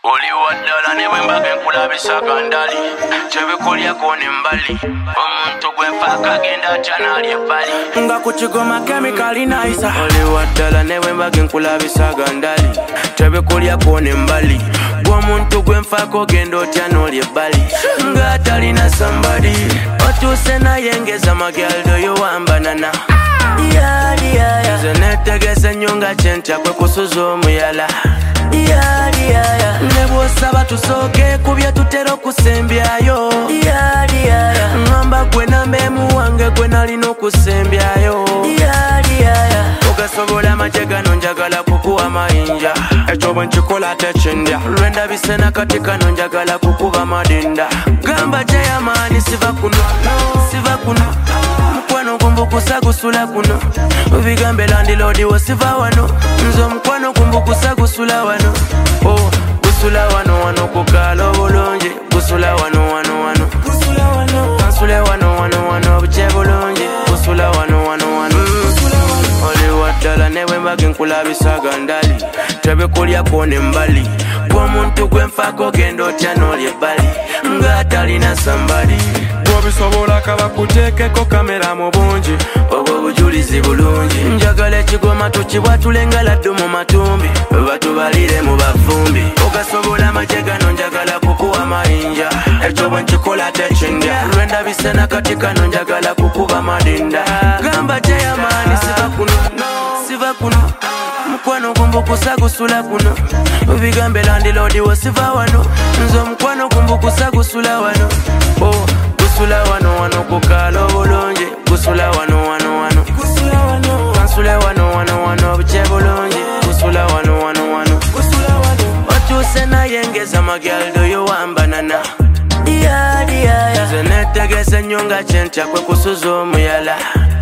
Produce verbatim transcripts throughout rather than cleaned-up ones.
Oli waddala ne bwembaga enkulabisa kandali kyebikolya nembali omuntu gwenfa akagenda atya n'ali ebbali nga ku kigoma kemikali naisa. Oli waddala ne bwembaga enkulabisa kandali kyebikolya nembali omuntu gwenfaako ogenda otya n'oli ebbali nga atalina sambali otuuse naye ngeza magyaldo yowambanana nze netegese ennyo nga kyentya kwe kusuza omuyala ne bw'osaba tusooke ku bye tutera okusembyayo ngamba gwe nameemu wange gwe nalina okusembyayo ogasobola amagye gano njagala kukuwa mayinja ekyo bwe nkikola tekindya lwendabise nakati kano njagala kukuba madinda gamba gyeyamaani siva kuno siva kuno mukwano gumbukusa gusula kuno bigambe landilodi wo siva wano nze omukwano gumbukusa gusula wano oh gusula wano wano kukaala obulungi gusula wano wano wano kansule wano wano wano obukye bulungi gusula wano wano wano oli waddala ne bwembaga enkulabisa gandali tebikulyako nembali gwomuntu gwenfaako ogenda otya n'oli ebbali nga atalina sambali bwobisobola kabakuteekeko kamera mu bungi obwo bujulizi bulungi njagala ekigoma tukibwatule nga laddu mu matumbi batubalire mu bavumbi ogasobola amagye gano njagala kukuwa mayinja ekyo bwe nkikola tekindya lwendabise nakati kano njagala kukuba madinda gamba gyeyamaani siva kuno siva kuno mukwano gumbukusa gusula kuno bigambe landilodi wo siva wano nze omukwano gumbukusa gusula wano oh gusula wano wano kukaala obulungi gusula wano wano wano kansule wano wano wano obukye bulungi gusula wano wano wano otuuse naye ngeza magyaldo yowambanana nze netegese ennyo nga kyentya kwe kusuza omuyala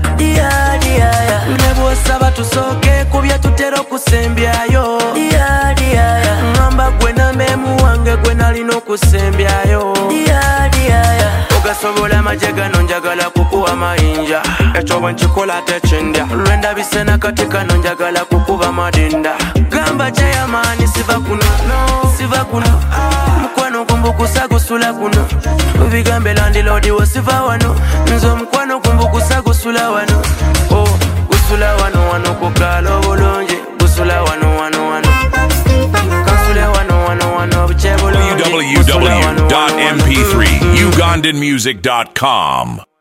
ne bw'osaba tusooke ku bye tutera okusembyayo ngamba gwe nameemu wange gwe nalina okusembyayo ogasobola amagye gano njagala kukuwa mayinja ekyo bwe nkikola tekindya lwendabise nakati kano njagala kukuba madinda gamba gyeyamaani siva kuno siva kuno mukwano gumbukusa gusula kuno bigambe landilodi wo siva wano nze omukwano gumbukusa gusula wano oh gusula wano wano kukaala obulungi gusula wano wano wano kansule wano wano wano obukye bulungi w w w dot m p three ugandan music dot com